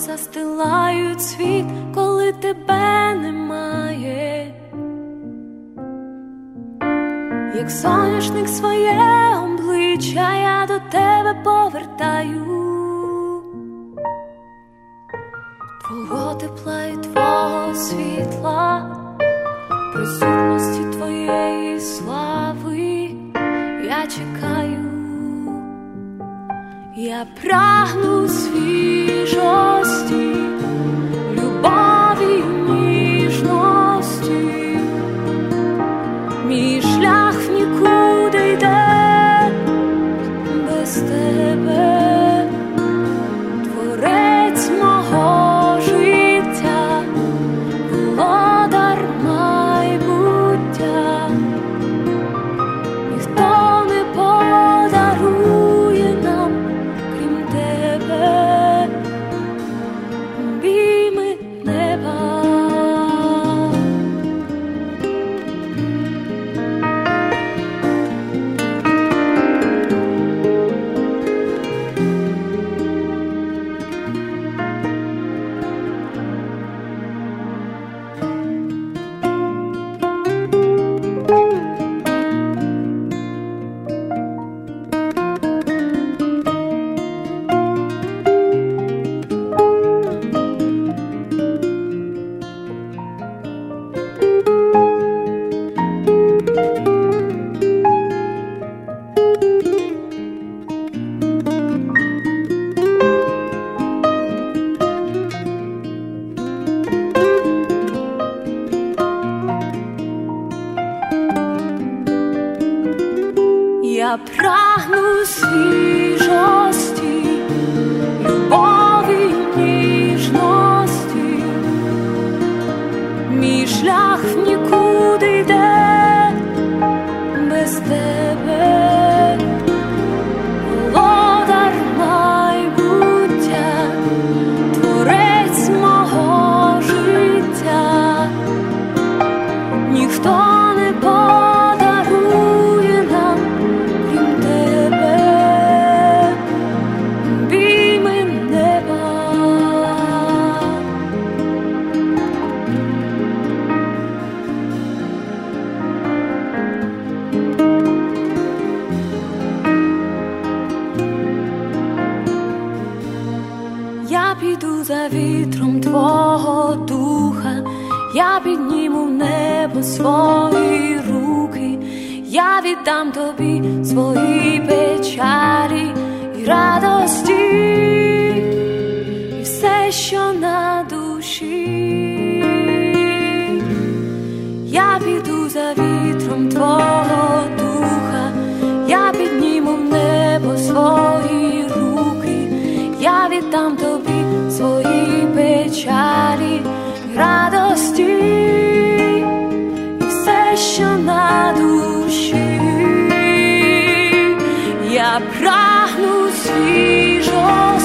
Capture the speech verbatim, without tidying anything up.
застилають світ, коли тебе немає. Як соняшник своє обличчя я до тебе повертаю, твого тепла і твого світла, присутності твоєї слави я чекаю. Я прагну свіжості, любові і ніжності. Мій шлях в нікуди йде без тебе, творець мого життя, володар майбуття. Ніхто не подарує нам, крім тебе, обійми неба. Я прагну свіжості, любові і ніжності. Мій шлях в нікуди йде без тебе, володар майбуття, творець мого життя. Ніхто не подарує нам, крім тебе, обійми неба. Я піду за вітром твого духа, я підніму в небо свої руки, я віддам тобі свої печалі і радості, і все, що на душі. Я піду за вітром твого духа, я підніму в небо свої руки, я віддам тобі свої печалі і радості, і все, що на душі. Я прагну свіжості,